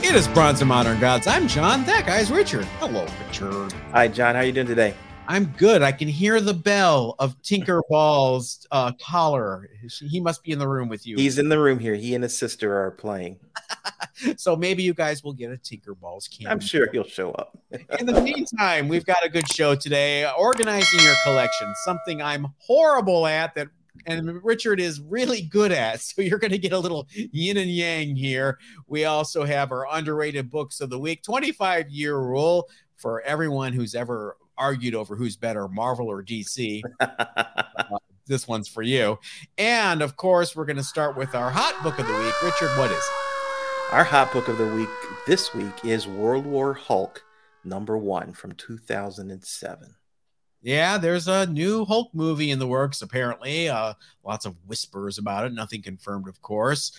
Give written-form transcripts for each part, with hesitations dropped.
It is Bronze and Modern Gods. I'm John. That guy's Richard. Hello, Richard. Hi, John. How you doing today? I'm good. I can hear the bell of Tinkerball's collar. He must be in the room with you. He's in the room here. He and his sister are playing. So maybe you guys will get a Tinkerball's cameo. I'm sure he'll show up. In the meantime, we've got a good show today. Organizing your collection, something I'm horrible at and Richard is really good at. So you're going to get a little yin and yang here. We also have our underrated books of the week, 25-year rule for everyone who's ever argued over who's better, Marvel or DC. This one's for you. And of course, we're going to start with our hot book of the week. Richard, what is it? Our hot book of the week this week is World War Hulk #1 from 2007. Yeah, there's a new Hulk movie in the works, apparently. Lots of whispers about it. Nothing confirmed, of course.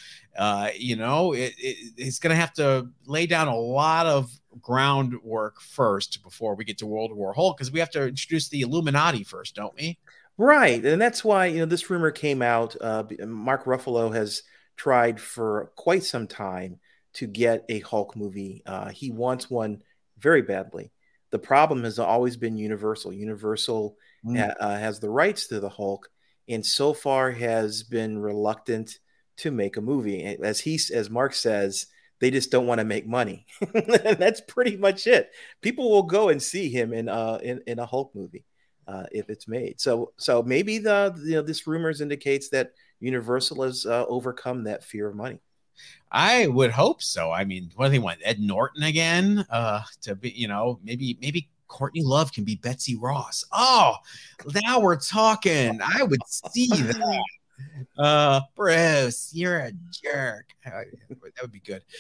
It's going to have to lay down a lot of groundwork first before we get to World War Hulk, because we have to introduce the Illuminati first, don't we? Right. And that's why, this rumor came out. Mark Ruffalo has tried for quite some time to get a Hulk movie. He wants one very badly. The problem has always been Universal. Universal has the rights to the Hulk, and so far has been reluctant to make a movie. As Mark says, they just don't want to make money. And that's pretty much it. People will go and see him in a Hulk movie if it's made. So maybe this rumors indicates that Universal has overcome that fear of money. I would hope so. I mean, what do they want? Ed Norton again? To be, maybe Courtney Love can be Betsy Ross. Oh, now we're talking. I would see that. Bruce, you're a jerk. That would be good.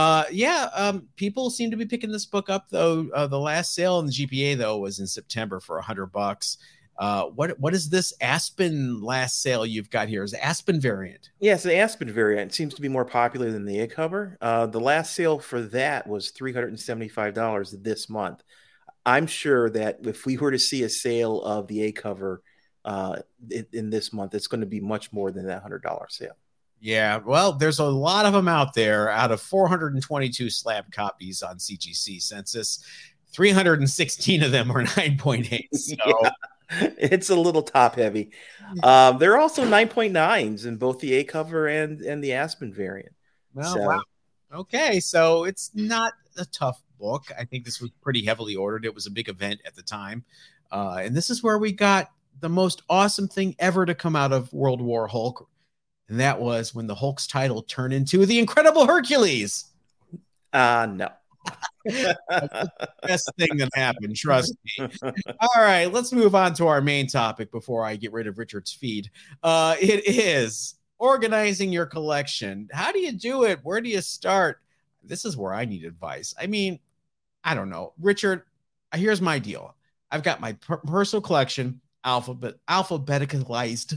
People seem to be picking this book up though. The last sale in the GPA though was in September for $100. What is this Aspen last sale you've got here? Is it Aspen variant? Yes, the Aspen variant. It seems to be more popular than the A cover. The last sale for that was $375 this month. I'm sure that if we were to see a sale of the A cover in this month, it's going to be much more than that $100 sale. Yeah, well, there's a lot of them out there. Out of 422 slab copies on CGC census, 316 of them are 9.8. So. Yeah. It's a little top heavy. There are also 9.9s in both the A cover and the Aspen variant. Well, wow. Okay, so it's not a tough book. I think this was pretty heavily ordered. It was a big event at the time. And this is where we got the most awesome thing ever to come out of World War Hulk. And that was when the Hulk's title turned into the Incredible Hercules. No. That's the best thing that happened, trust me. All right, let's move on to our main topic before I get rid of Richard's feed. It is organizing your collection. How do you do it? Where do you start? This is where I need advice. I mean, I don't know. Richard, here's my deal. I've got my personal collection alphabetized.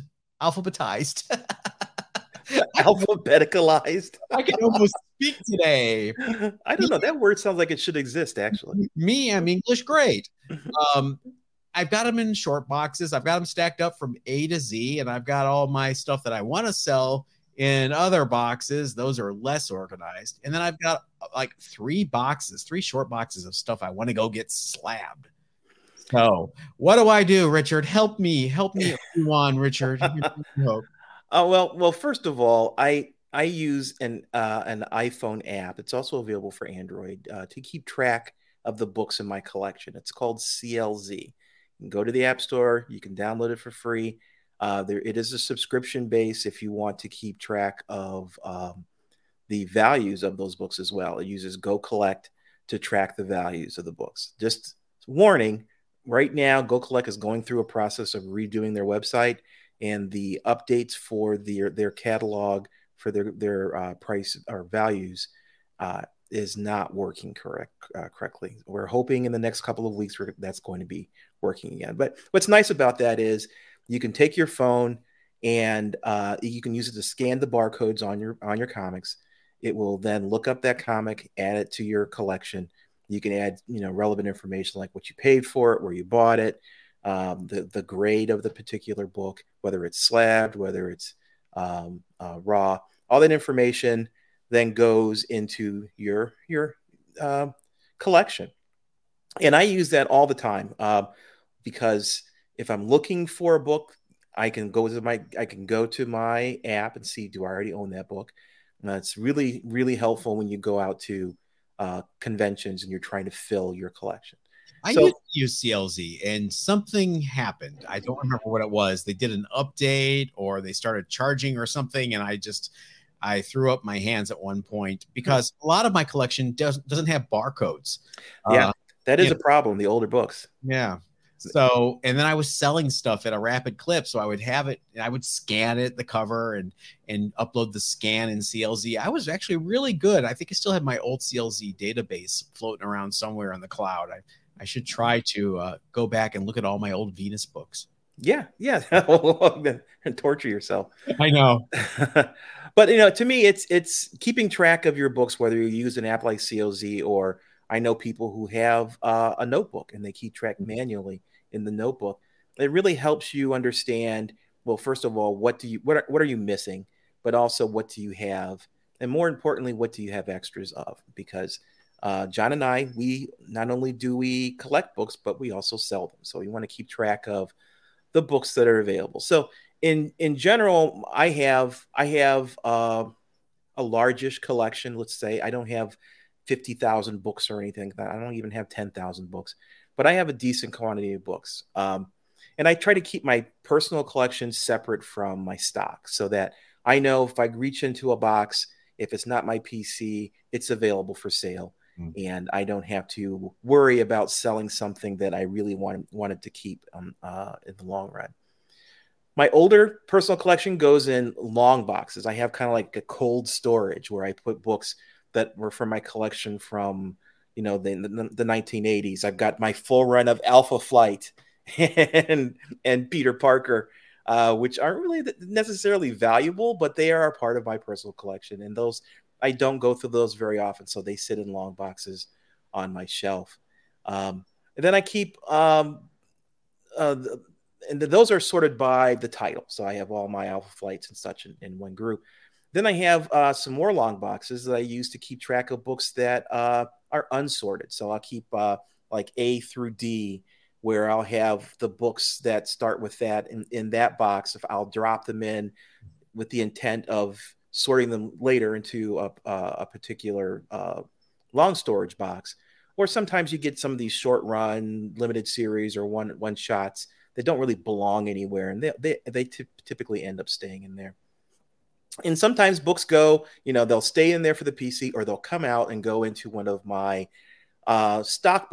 Alphabeticalized. I can almost speak today. I don't know. That word sounds like it should exist, actually. Me, I'm English great. I've got them in short boxes. I've got them stacked up from A to Z, and I've got all my stuff that I want to sell in other boxes. Those are less organized. And then I've got like three short boxes of stuff I want to go get slabbed. So what do I do, Richard? Help me on, Richard. Well, first of all, I use an iPhone app. It's also available for Android to keep track of the books in my collection. It's called CLZ. You can go to the App Store. You can download it for free. It is a subscription base if you want to keep track of the values of those books as well. It uses Go Collect to track the values of the books. Just warning, right now, Go Collect is going through a process of redoing their website, and the updates for their catalog for their price or values is not working correctly. We're hoping in the next couple of weeks that's going to be working again. But what's nice about that is you can take your phone and you can use it to scan the barcodes on your comics. It will then look up that comic, add it to your collection. You can add relevant information like what you paid for it, where you bought it, the grade of the particular book, whether it's slabbed, whether it's raw, all that information then goes into your collection. And I use that all the time because if I'm looking for a book, I can go to my app and see, do I already own that book? It's really, really helpful when you go out to conventions and you're trying to fill your collection. I used to use CLZ and something happened. I don't remember what it was. They did an update or they started charging or something. And I threw up my hands at one point because a lot of my collection doesn't have barcodes. Yeah, that is a problem, the older books. Yeah. So, and then I was selling stuff at a rapid clip. So I would have it and I would scan it, the cover, and upload the scan in CLZ. I was actually really good. I think I still have my old CLZ database floating around somewhere on the cloud. I should try to go back and look at all my old Venus books. Yeah. And torture yourself. I know. But, to me, it's keeping track of your books, whether you use an app like CLZ, or I know people who have a notebook and they keep track manually in the notebook. It really helps you understand, well, first of all, what are you missing, but also what do you have? And more importantly, what do you have extras of? Because John and I, we not only do we collect books, but we also sell them. So we want to keep track of the books that are available. So in general, I have a largish collection. Let's say I don't have 50,000 books or anything. I don't even have 10,000 books, but I have a decent quantity of books. And I try to keep my personal collection separate from my stock so that I know if I reach into a box, if it's not my PC, it's available for sale. And I don't have to worry about selling something that I really wanted to keep in the long run. My older personal collection goes in long boxes. I have kind of like a cold storage where I put books that were from my collection from, the 1980s. I've got my full run of Alpha Flight and Peter Parker, which aren't really necessarily valuable, but they are a part of my personal collection. And those, I don't go through those very often, so they sit in long boxes on my shelf. And then I keep, and those are sorted by the title. So I have all my Alpha Flights and such in one group. Then I have some more long boxes that I use to keep track of books that are unsorted. So I'll keep like A through D, where I'll have the books that start with that in that box. If I'll drop them in with the intent of sorting them later into a particular long storage box. Or sometimes you get some of these short run limited series or one shots that don't really belong anywhere, and they typically end up staying in there. And sometimes books go, they'll stay in there for the PC, or they'll come out and go into one of my stock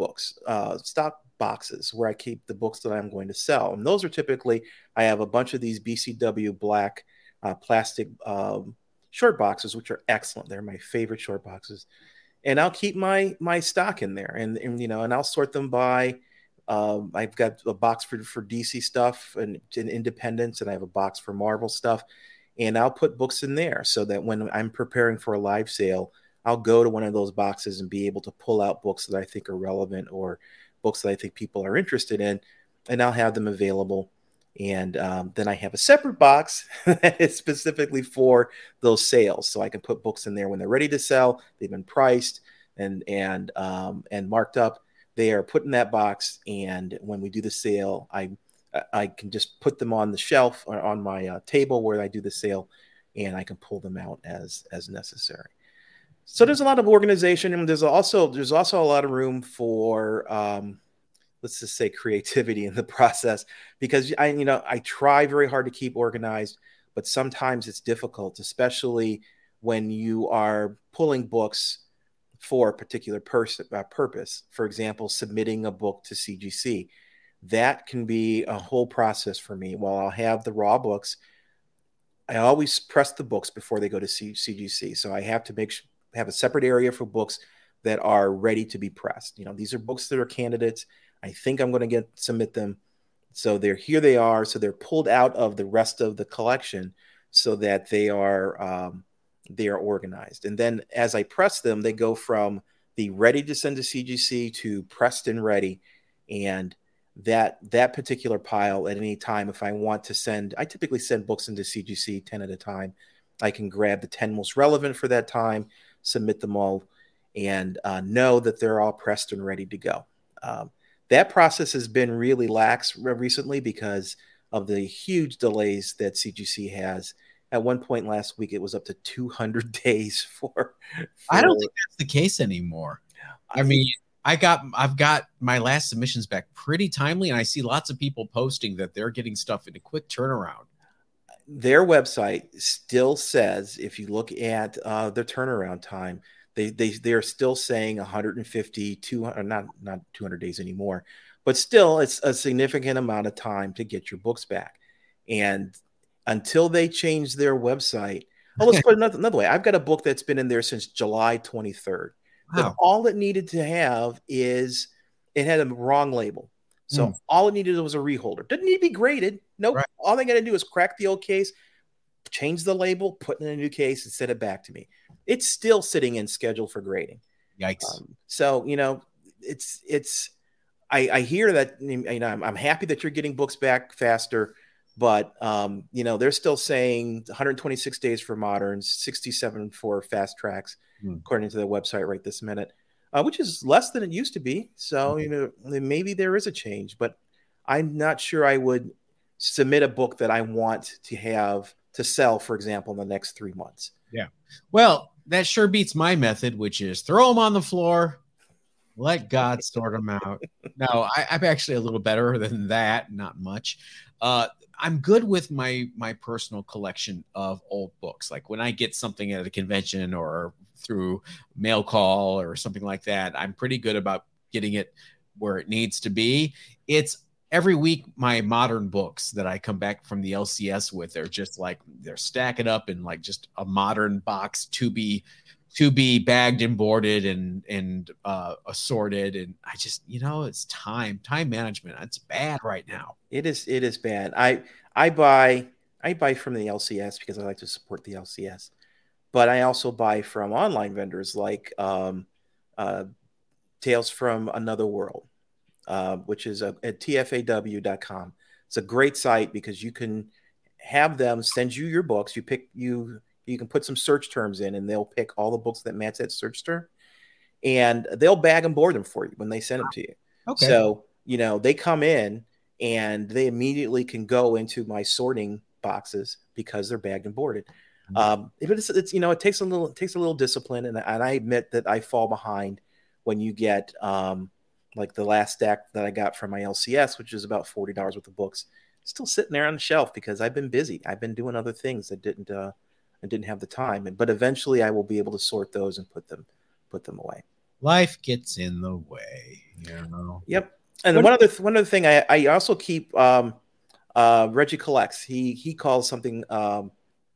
boxes where I keep the books that I'm going to sell. And those are typically, I have a bunch of these BCW black plastic short boxes, which are excellent. They're my favorite short boxes. And I'll keep my stock in there, and I'll sort them by. I've got a box for DC stuff and Independence, and I have a box for Marvel stuff, and I'll put books in there so that when I'm preparing for a live sale, I'll go to one of those boxes and be able to pull out books that I think are relevant or books that I think people are interested in, and I'll have them available. And then I have a separate box that is specifically for those sales, so I can put books in there when they're ready to sell. They've been priced and marked up. They are put in that box, and when we do the sale, I can just put them on the shelf or on my table where I do the sale, and I can pull them out as necessary. So there's a lot of organization, and there's also a lot of room for let's just say creativity in the process, because I try very hard to keep organized, but sometimes it's difficult, especially when you are pulling books for a particular purpose. For example, submitting a book to CGC. That can be a whole process for me. While I'll have the raw books, I always press the books before they go to CGC. So I have to have a separate area for books that are ready to be pressed. These are books that are candidates. I think I'm going to submit them. So they are. So they're pulled out of the rest of the collection so that they are organized. And then as I press them, they go from the ready to send to CGC to pressed and ready. And that particular pile at any time, if I want to send, I typically send books into CGC 10 at a time. I can grab the 10 most relevant for that time, submit them all, and know that they're all pressed and ready to go. That process has been really lax recently because of the huge delays that CGC has. At one point last week, it was up to 200 days for I don't think that's the case anymore. I mean, I've got my last submissions back pretty timely, and I see lots of people posting that they're getting stuff in a quick turnaround. Their website still says, if you look at their turnaround time, they're still saying 150, 200, not 200 days anymore, but still it's a significant amount of time to get your books back. And until they change their website, let's put it another way. I've got a book that's been in there since July 23rd. Wow. All it needed to have is it had a wrong label. So all it needed was a reholder. Didn't need to be graded. Nope. Right. All they got to do is crack the old case, change the label, put in a new case, and send it back to me. It's still sitting in schedule for grading. Yikes. So, I hear that, I'm happy that you're getting books back faster, but, they're still saying 126 days for moderns, 67 for fast tracks, according to their website right this minute, which is less than it used to be. So, maybe there is a change, but I'm not sure I would submit a book that I want to have to sell, for example, in the next 3 months. Yeah. Well, that sure beats my method, which is throw them on the floor, let God sort them out. No, I'm actually a little better than that. Not much. I'm good with my personal collection of old books. Like when I get something at a convention or through mail call or something like that, I'm pretty good about getting it where it needs to be. It's every week, my modern books that I come back from the LCS with, they're just like, they're stacking up in like just a modern box to be bagged and boarded and assorted. And I just, it's time management. It's bad right now. It is bad. I buy from the LCS because I like to support the LCS, but I also buy from online vendors like Tales from Another World, which is at tfaw.com. It's a great site because you can have them send you your books. You can put some search terms in and they'll pick all the books that match that search term, and they'll bag and board them for you when they send them to you. Okay. So, they come in and they immediately can go into my sorting boxes because they're bagged and boarded. It's it takes a little discipline, and I admit that I fall behind when you get like the last stack that I got from my LCS, which is about $40 worth of books, still sitting there on the shelf because I've been busy. I've been doing other things that didn't have the time. But eventually I will be able to sort those and put them away. Life gets in the way, Yep. And one other thing I also keep Reggie collects. He calls something a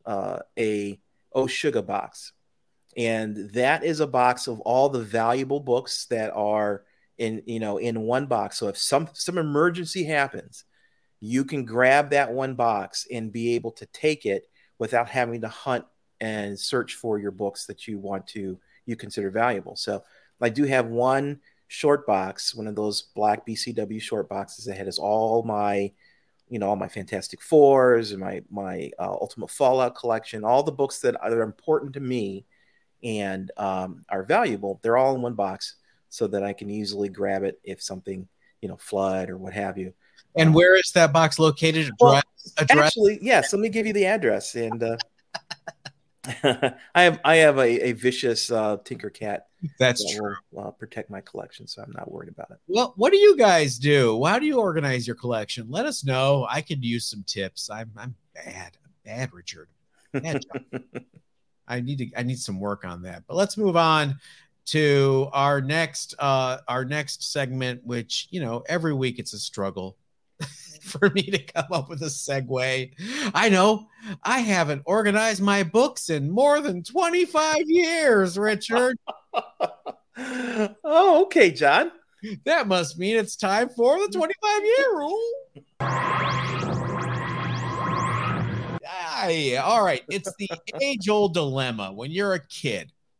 Oshuga box. And that is a box of all the valuable books that are in one box. So if some emergency happens, you can grab that one box and be able to take it without having to hunt and search for your books that you consider valuable. So I do have one short box, one of those black BCW short boxes that has all my Fantastic Fours and my Ultimate Fallout collection, all the books that are important to me and are valuable. They're all in one box so that I can easily grab it if something, flood or what have you. And where is that box located? Address? Actually, yes. Let me give you the address. And I have a vicious Tinker Cat. That's true. Will protect my collection, so I'm not worried about it. Well, what do you guys do? How do you organize your collection? Let us know. I could use some tips. I'm bad, Richard. Bad job. I need some work on that. But let's move on to our next segment, which every week it's a struggle for me to come up with a segue. I know I haven't organized my books in more than 25 years, Richard. Oh, okay, John. That must mean it's time for the 25-year rule. All right. It's the age-old dilemma when you're a kid.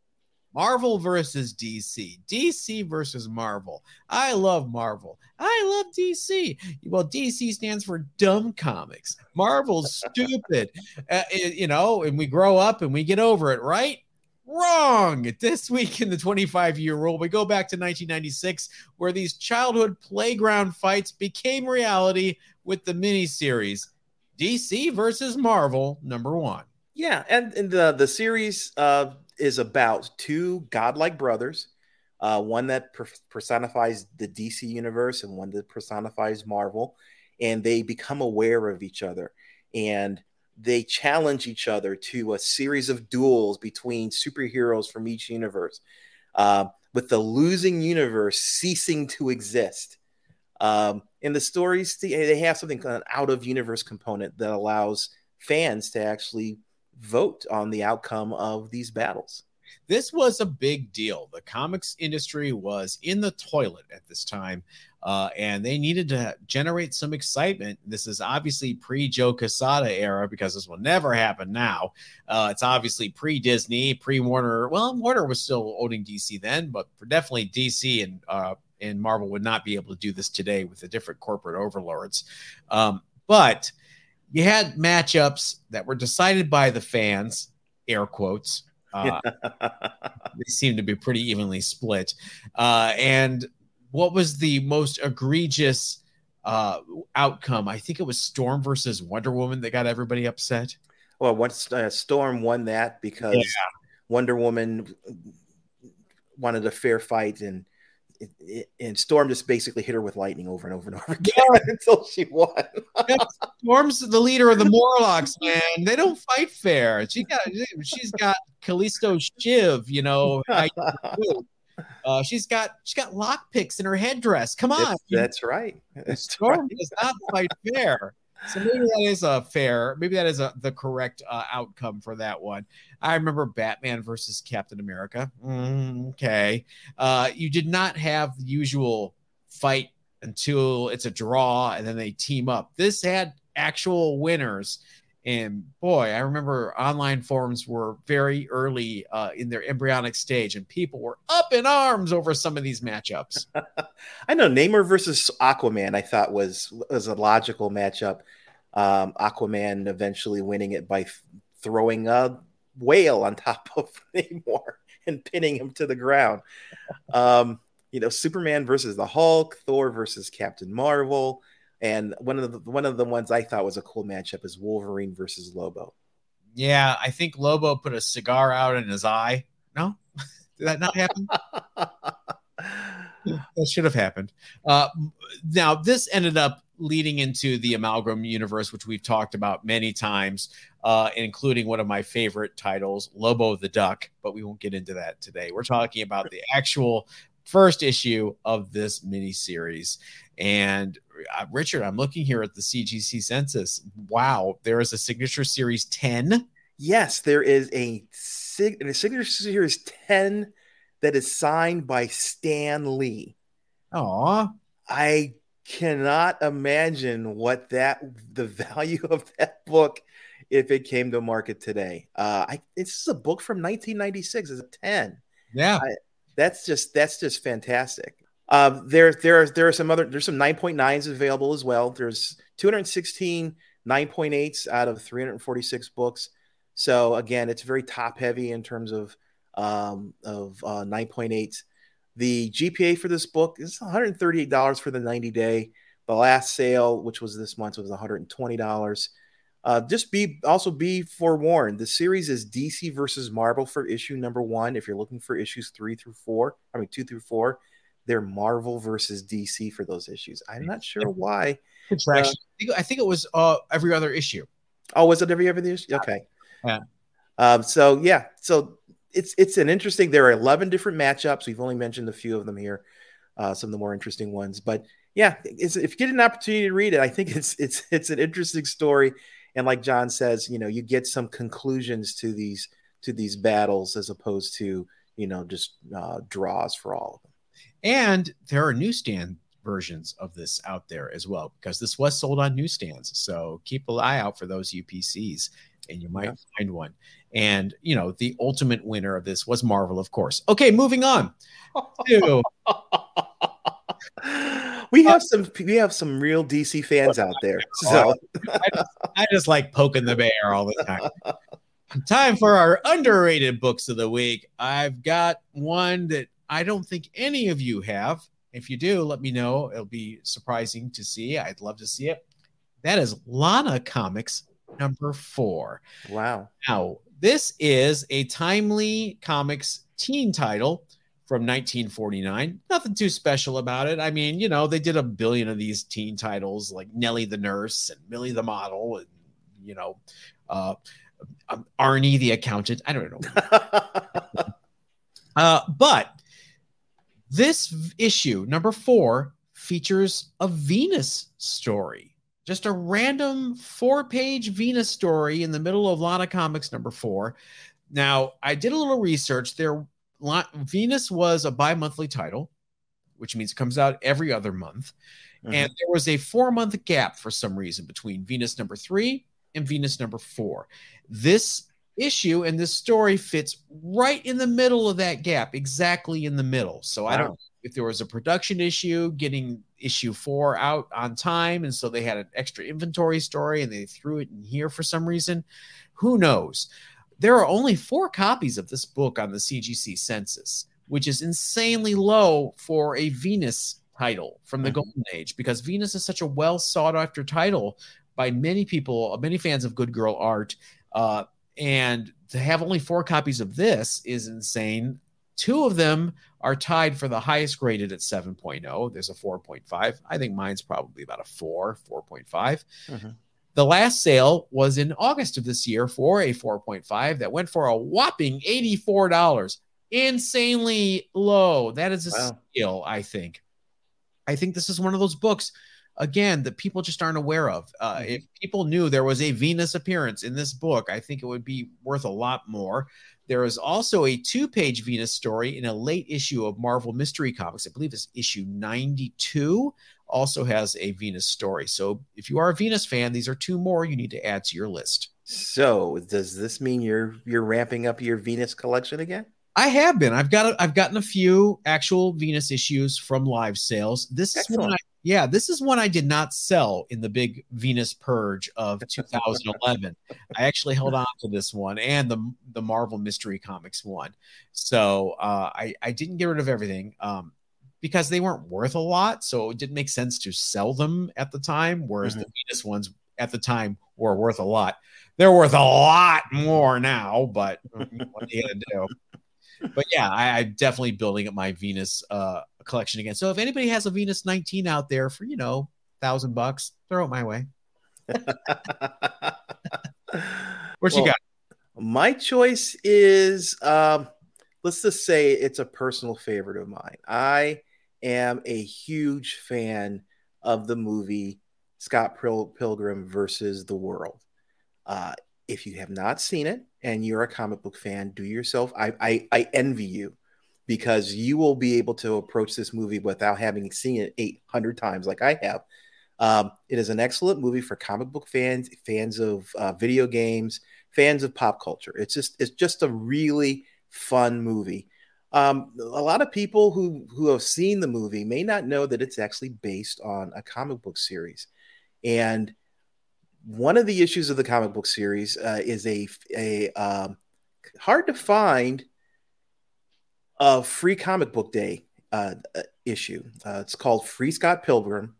Marvel versus DC. DC versus Marvel. I love Marvel. I love DC. Well, DC stands for dumb comics. Marvel's stupid. And we grow up and we get over it, right? Wrong. This week in the 25-year rule, we go back to 1996, where these childhood playground fights became reality with the miniseries DC versus Marvel #1. Yeah, and the series is about two godlike brothers, one that personifies the DC universe and one that personifies Marvel, and they become aware of each other, and they challenge each other to a series of duels between superheroes from each universe, with the losing universe ceasing to exist. In the stories, they have something called an out-of-universe component that allows fans to actually vote on the outcome of these battles. This was a big deal. The comics industry was in the toilet at this time, and they needed to generate some excitement. This is obviously pre-Joe Quesada era, because this will never happen now. It's obviously pre-Disney, pre-Warner. Well, Warner was still owning DC then, but for definitely DC and Marvel would not be able to do this today with the different corporate overlords. But you had matchups that were decided by the fans, air quotes. They seem to be pretty evenly split. And what was the most egregious outcome? I think it was Storm versus Wonder Woman that got everybody upset. Well, once Storm won that because Wonder Woman wanted a fair fight, and Storm just basically hit her with lightning over and over and over again until she won. Storm's the leader of the Morlocks, man. They don't fight fair. She's got Callisto Shiv, she's got lockpicks in her headdress. Come on. That's right. Storm does not fight fair. So maybe that is the correct outcome for that one. I remember Batman versus Captain America. Okay. You did not have the usual fight until it's a draw and then they team up. This had actual winners. And boy, I remember online forums were very early in their embryonic stage, and people were up in arms over some of these matchups. I know Namor versus Aquaman, I thought was a logical matchup. Aquaman eventually winning it by throwing a whale on top of Namor and pinning him to the ground. Superman versus the Hulk, Thor versus Captain Marvel. And one of the ones I thought was a cool matchup is Wolverine versus Lobo. Yeah, I think Lobo put a cigar out in his eye. No? Did that not happen? That should have happened. Now, this ended up leading into the Amalgam universe, which we've talked about many times, including one of my favorite titles, Lobo the Duck, but we won't get into that today. We're talking about the actual first issue of this miniseries. And Richard, I'm looking here at the CGC census. Wow, there is a Signature Series 10. Yes, there is a Signature Series 10 that is signed by Stan Lee. Aw. I cannot imagine what the value of that book if it came to market today. This is a book from 1996. It's a 10. Yeah. That's just fantastic. There's some 9.9s available as well. There's 216 9.8s out of 346 books. So again, it's very top heavy in terms of 9.8s. The GPA for this book is $138 for the 90-day. The last sale, which was this month, was $120. Also be forewarned. The series is DC versus Marvel for issue #1. If you're looking for issues 2 through 4, they're Marvel versus DC for those issues. I'm not sure why. I think it was every other issue. Oh, was it every other issue? Okay. Yeah. So it's an interesting. There are 11 different matchups. We've only mentioned a few of them here, some of the more interesting ones. But yeah, if you get an opportunity to read it, I think it's an interesting story. And like John says, you get some conclusions to these battles as opposed to just draws for all of them. And there are newsstand versions of this out there as well, because this was sold on newsstands. So keep an eye out for those UPCs, and you might find one. And, you know, the ultimate winner of this was Marvel, of course. Okay, moving on to we have some real DC fans out there. So I just like poking the bear all the time. Time for our underrated books of the week. I've got one that I don't think any of you have. If you do, let me know. It'll be surprising to see. I'd love to see it. That is Lana Comics number 4. Wow. Now, this is a Timely Comics teen title from 1949. Nothing too special about it. I mean, you know, they did a billion of these teen titles like Nellie the Nurse and Millie the Model and, you know, Arnie the Accountant. I don't know. But this issue, number 4, features a Venus story. Just a random 4-page Venus story in the middle of Lana Comics number 4. Now, I did a little research. Venus was a bi-monthly title, which means it comes out every other month. Mm-hmm. And there was a 4-month gap for some reason between Venus number 3 and Venus number 4. This issue and this story fits right in the middle of that gap, exactly in the middle. So wow. I don't know if there was a production issue getting issue 4 out on time, and so they had an extra inventory story and they threw it in here for some reason. Who knows? There are only 4 copies of this book on the CGC census, which is insanely low for a Venus title from the Golden Age, because Venus is such a well sought after title by many people, many fans of Good Girl art. And to have only 4 copies of this is insane. 2 of them are tied for the highest graded at 7.0. There's a 4.5. I think mine's probably about a 4.5. Mm-hmm. The last sale was in August of this year for a 4.5 that went for a whopping $84. Insanely low. That is a steal, I think. I think this is one of those books, again, that people just aren't aware of. If people knew there was a Venus appearance in this book, I think it would be worth a lot more. There is also a 2-page Venus story in a late issue of Marvel Mystery Comics. I believe it's issue 92. Also has a Venus story. So if you are a Venus fan, these are 2 more you need to add to your list. So does this mean you're ramping up your Venus collection again? I have been. I've gotten a few actual Venus issues from live sales. This is one I did not sell in the big Venus purge of 2011. I actually held on to this one and the Marvel Mystery Comics one. So I didn't get rid of everything because they weren't worth a lot. So it didn't make sense to sell them at the time, whereas the Venus ones at the time were worth a lot. They're worth a lot more now, but what are you going to do? But yeah, I'm definitely building up my Venus collection again. So if anybody has a Venus 19 out there for, $1,000, throw it my way. What you got? My choice is, let's just say it's a personal favorite of mine. I am a huge fan of the movie Scott Pilgrim versus the World. If you have not seen it and you're a comic book fan, do yourself. I envy you, because you will be able to approach this movie without having seen it 800 times like I have. It is an excellent movie for comic book fans, fans of video games, fans of pop culture. It's just a really fun movie. A lot of people who have seen the movie may not know that it's actually based on a comic book series. And one of the issues of the comic book series is a hard to find free comic book day issue. It's called Free Scott Pilgrim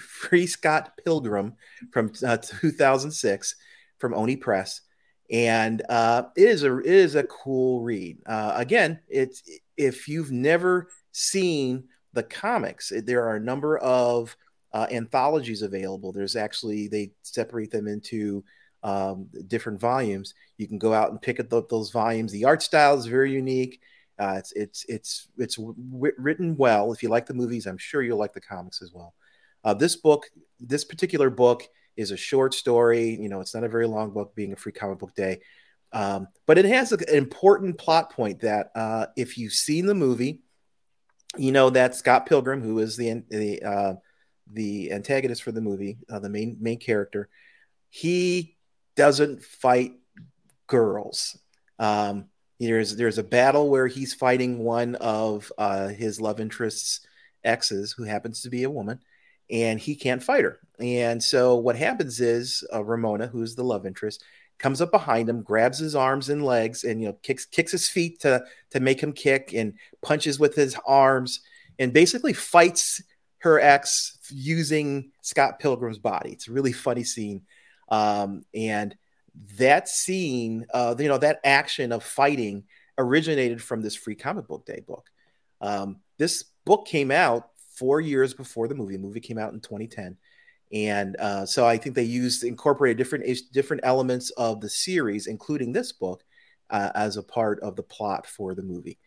from 2006 from Oni Press, and it is a cool read. Again, it's if you've never seen the comics, there are a number of anthologies available. There's actually, they separate them into different volumes. You can go out and pick up those volumes. The art style is very unique. It's written well. If you like the movies, I'm sure you'll like the comics as well. This particular book is a short story. It's not a very long book, being a free comic book day. But it has an important plot point that if you've seen the movie, you know that Scott Pilgrim, who is the antagonist for the movie, the main character, he doesn't fight girls. There's a battle where he's fighting one of his love interest's exes, who happens to be a woman, and he can't fight her. And so what happens is Ramona, who's the love interest, comes up behind him, grabs his arms and legs, and kicks his feet to make him kick, and punches with his arms, and basically fights her ex using Scott Pilgrim's body. It's a really funny scene, and that scene, that action of fighting originated from this Free Comic Book Day book. This book came out 4 years before the movie. The movie came out in 2010. And so I think they incorporated different elements of the series, including this book, as a part of the plot for the movie.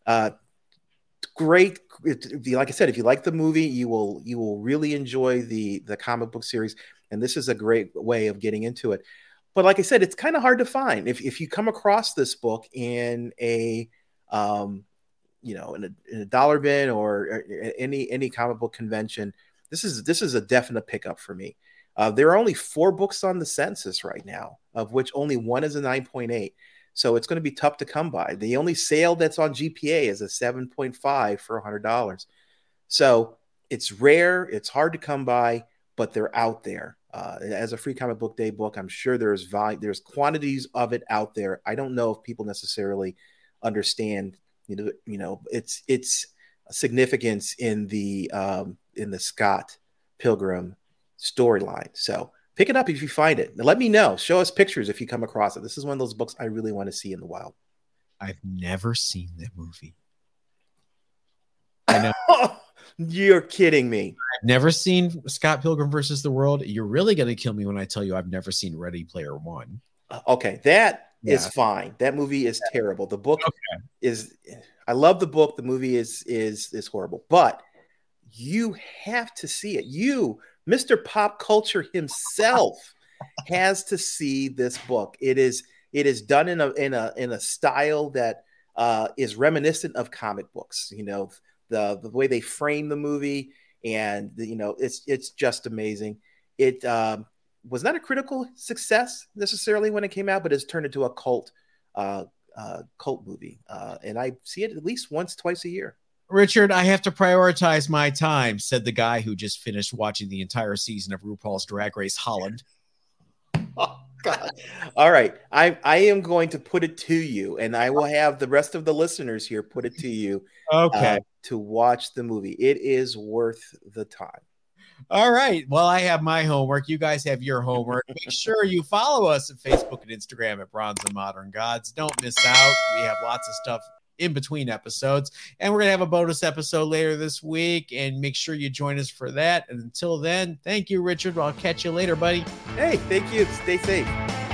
Great. Like I said, if you like the movie, you will really enjoy the comic book series. And this is a great way of getting into it. But like I said, it's kind of hard to find. If you come across this book in a in a dollar bin or any comic book convention, this is a definite pickup for me. There are only 4 books on the census right now, of which only one is a 9.8. So it's going to be tough to come by. The only sale that's on GPA is a 7.5 for $100. So it's rare, it's hard to come by, but they're out there. As a Free Comic Book Day book, I'm sure there's quantities of it out there. I don't know if people necessarily understand, its significance in the Scott Pilgrim storyline. So pick it up if you find it. Now, let me know. Show us pictures if you come across it. This is one of those books I really want to see in the wild. I've never seen the movie. I know. You're kidding me. I've never seen Scott Pilgrim versus the World. You're really going to kill me when I tell you I've never seen Ready Player One. Okay, that is fine. That movie is terrible. The book is. I love the book. The movie is horrible. But you have to see it. You, Mr. Pop Culture himself, has to see this book. It is done in a style that is reminiscent of comic books. The way they frame the movie, and it's just amazing. It was not a critical success necessarily when it came out, but it's turned into a cult movie, and I see it at least once, twice a year. Richard, I have to prioritize my time, said the guy who just finished watching the entire season of RuPaul's Drag Race Holland. Oh, God. All right. I am going to put it to you, and I will have the rest of the listeners here put it to you. Okay. To watch the movie. It is worth the time. All right. Well, I have my homework. You guys have your homework. Make sure you follow us at Facebook and Instagram at Bronze and Modern Gods. Don't miss out. We have lots of stuff in between episodes, and we're going to have a bonus episode later this week, and make sure you join us for that. And until then, thank you, Richard. I'll catch you later, buddy. Hey, thank you. Stay safe.